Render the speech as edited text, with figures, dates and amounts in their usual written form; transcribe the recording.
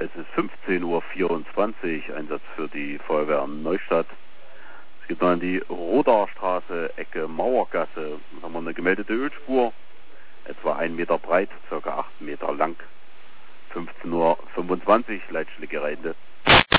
Es ist 15:24 Uhr, Einsatz für die Feuerwehr Neustadt. Es geht noch an die Rodarstraße, Ecke Mauergasse. Da haben wir eine gemeldete Ölspur, etwa 1 Meter breit, ca. 8 Meter lang. 15:25 Uhr, Leitstelle Gereinde.